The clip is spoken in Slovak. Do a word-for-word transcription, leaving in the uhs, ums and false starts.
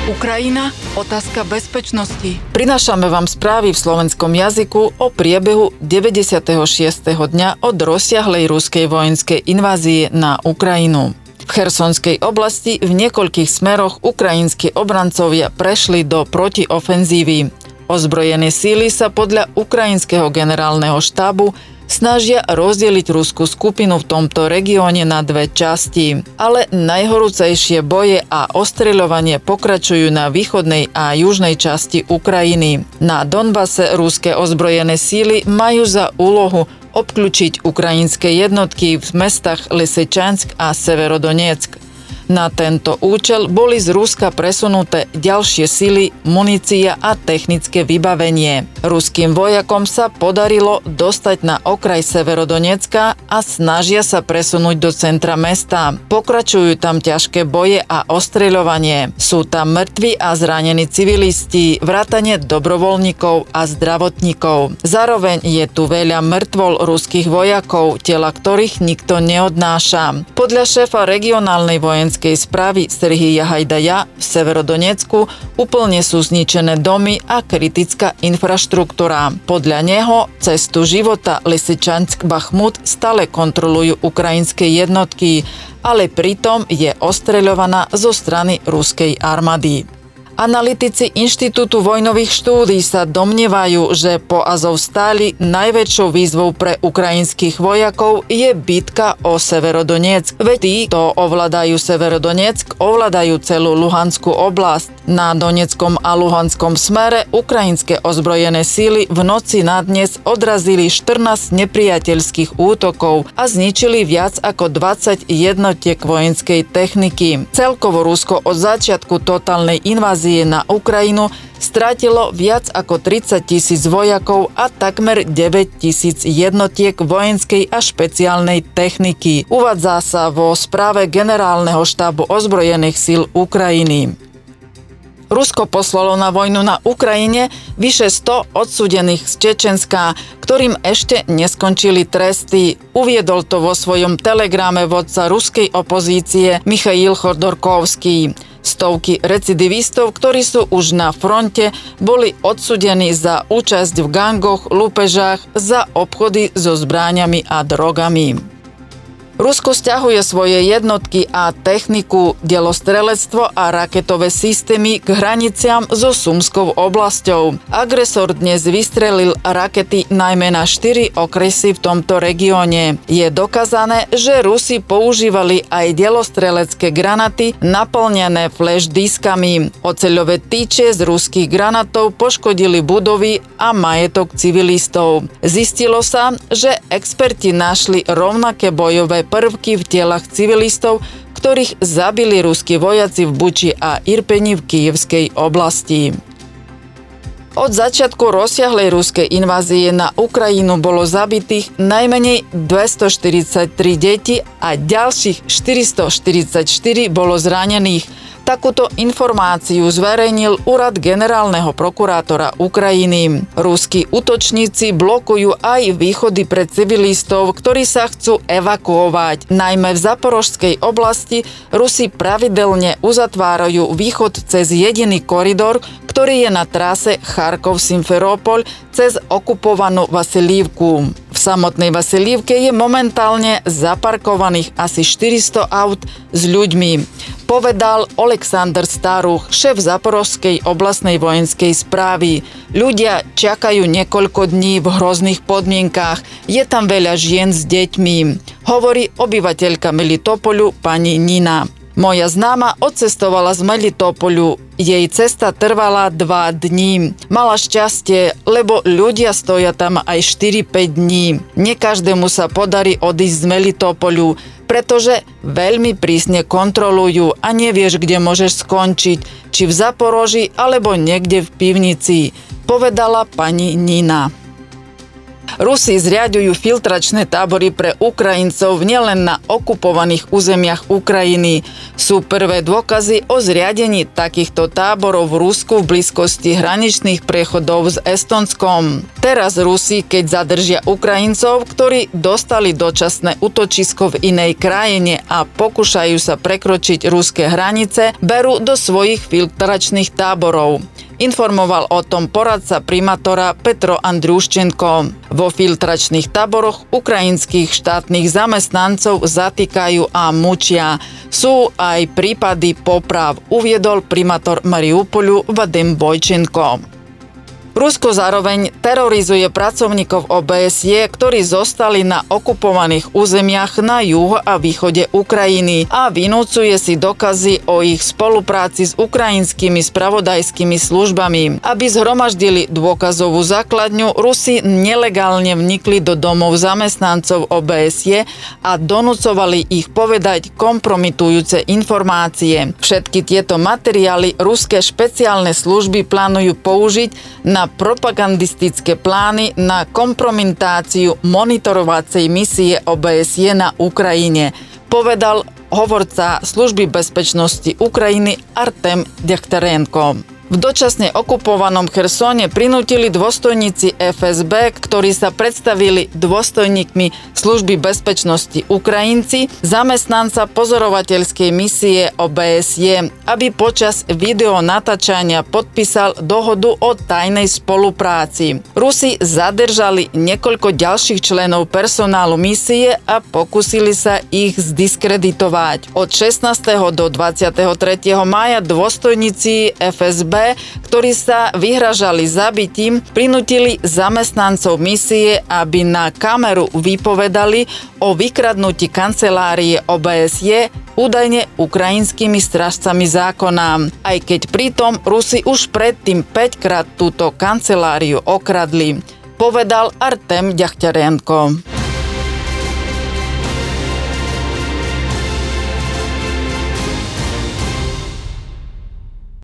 Ukrajina, otázka bezpečnosti. Prinášame vám správy v slovenskom jazyku o priebehu deväťdesiateho šiesteho dňa od rozsiahlej ruskej vojenskej invázie na Ukrajinu. V Chersonskej oblasti v niekoľkých smeroch ukrajinskí obrancovia prešli do protiofenzívy. Ozbrojené síly sa podľa ukrajinského generálneho štábu snažia rozdeliť ruskú skupinu v tomto regióne na dve časti. Ale najhorúcejšie boje a ostreľovanie pokračujú na východnej a južnej časti Ukrajiny. Na Donbase ruské ozbrojené síly majú za úlohu obkľúčiť ukrajinské jednotky v mestách Lysyčansk a Severodonetsk. Na tento účel boli z Ruska presunuté ďalšie sily, munícia a technické vybavenie. Ruským vojakom sa podarilo dostať na okraj Severodonecka a snažia sa presunúť do centra mesta. Pokračujú tam ťažké boje a ostreľovanie. Sú tam mŕtvi a zranení civilisti, vrátane dobrovoľníkov a zdravotníkov. Zároveň je tu veľa mŕtvol ruských vojakov, tela ktorých nikto neodnáša. Podľa šéfa regionálnej vojenskej správy Serhija Hajdaja v Severodonecku úplne sú zničené domy a kritická infraštruktúra. Podľa neho cestu života Lysyčansk-Bachmut stále kontrolujú ukrajinské jednotky, ale pritom je ostreľovaná zo strany ruskej armády. Analytici Inštitútu vojnových štúdií sa domnievajú, že po Azovstali najväčšou výzvou pre ukrajinských vojakov je bitka o Severodonetsk. Veď tí, kto ovládajú Severodonetsk, ovládajú celú Luhanskú oblasť. Na Doneckom a Luhanskom smere ukrajinské ozbrojené síly v noci na dnes odrazili štrnásť nepriateľských útokov a zničili viac ako dvadsať jednotiek vojenskej techniky. Celkovo Rusko od začiatku totálnej invázie na Ukrajinu strátilo viac ako tridsať tisíc vojakov a takmer deväť tisíc jednotiek vojenskej a špeciálnej techniky. Uvádza sa vo správe generálneho štábu ozbrojených síl Ukrajiny. Rusko poslalo na vojnu na Ukrajine vyše sto odsúdených z Čečenska, ktorým ešte neskončili tresty. Uviedol to vo svojom telegrame vodca ruskej opozície Michail Chodorkovský. Stovky recidivistov, ktorí sú už na fronte, boli odsúdení za účasť v gangoch, lúpežách, za obchody so zbráňami a drogami. Rusko sťahuje svoje jednotky a techniku, delostrelectvo a raketové systémy k hraniciam so Sumskou oblasťou. Agresor dnes vystrelil rakety najmä na štyri okresy v tomto regióne. Je dokázané, že Rusi používali aj delostrelecké granaty naplnené flash diskami. Oceľové tyče z ruských granatov poškodili budovy a majetok civilistov. Zistilo sa, že experti našli rovnaké bojové prvky v telách civilistov, ktorých zabili ruskí vojaci v Buči a Irpeni v Kyjevskej oblasti. Od začiatku rozsiahlej ruskej invázie na Ukrajinu bolo zabitých najmenej dvestoštyridsaťtri detí a ďalších štyristoštyridsaťštyri bolo zranených. Takúto informáciu zverejnil úrad generálneho prokurátora Ukrajiny. Ruskí útočníci blokujú aj východy pre civilistov, ktorí sa chcú evakuovať. Najmä v Zaporožskej oblasti Rusi pravidelne uzatvárajú východ cez jediný koridor, ktorý je na trase Charkov-Simferopol cez okupovanú Vasilívku. V samotnej Vasilívke je momentálne zaparkovaných asi štyristo aut s ľuďmi, povedal Oleksandr Staruch, šéf Zaporožskej oblastnej vojenskej správy. Ľudia čakajú niekoľko dní v hrozných podmienkách. Je tam veľa žien s deťmi, hovorí obyvateľka Melitopolu pani Nina. Moja známa odcestovala z Melitopolu. Jej cesta trvala dva dní. Mala šťastie, lebo ľudia stoja tam aj štyri päť dní. Nie každému sa podarí odísť z Melitopolu, pretože veľmi prísne kontrolujú a nevieš, kde môžeš skončiť, či v Zaporoží alebo niekde v pivnici, povedala pani Nina. Rusi zriaďujú filtračné tábory pre Ukrajincov nielen na okupovaných územiach Ukrajiny. Sú prvé dôkazy o zriadení takýchto táborov v Rusku v blízkosti hraničných priechodov s Estonskom. Teraz Rusi, keď zadržia Ukrajincov, ktorí dostali dočasné útočisko v inej krajine a pokúšajú sa prekročiť ruské hranice, berú do svojich filtračných táborov. Informoval o tom poradca primátora Petro Andriuščenko. Vo filtračných táboroch ukrajinských štátnych zamestnancov zatýkajú a mučia. Sú aj prípady poprav, uviedol primátor Mariupolu Vadim Bojčenko. Rusko zároveň terorizuje pracovníkov ó bé es é, ktorí zostali na okupovaných územiach na juhu a východe Ukrajiny a vynúcuje si dokazy o ich spolupráci s ukrajinskými spravodajskými službami. Aby zhromaždili dôkazovú základňu, Rusi nelegálne vnikli do domov zamestnancov ó bé es é a donúcovali ich povedať kompromitujúce informácie. Všetky tieto materiály ruské špeciálne služby plánujú použiť na na propagandistické plány na kompromitáciu monitorovacej misie ó bé es é na Ukrajine, povedal hovorca služby bezpečnosti Ukrajiny Artem Dechtarenko. V dočasne okupovanom Chersone prinútili dôstojníci ef es bé, ktorí sa predstavili dôstojníkmi služby bezpečnosti Ukrajinci, zamestnanca pozorovateľskej misie ó bé es é, aby počas videonatáčania podpísal dohodu o tajnej spolupráci. Rusi zadržali niekoľko ďalších členov personálu misie a pokúsili sa ich zdiskreditovať. Od šestnásteho do dvadsiateho tretieho mája dôstojníci ef es bé, ktorí sa vyhražali zabitím, prinútili zamestnancov misie, aby na kameru vypovedali o vykradnutí kancelárie ó bé es é údajne ukrajinskými strážcami zákona. Aj keď pritom Rusi už predtým päťkrát túto kanceláriu okradli, povedal Artem Dechtarenko.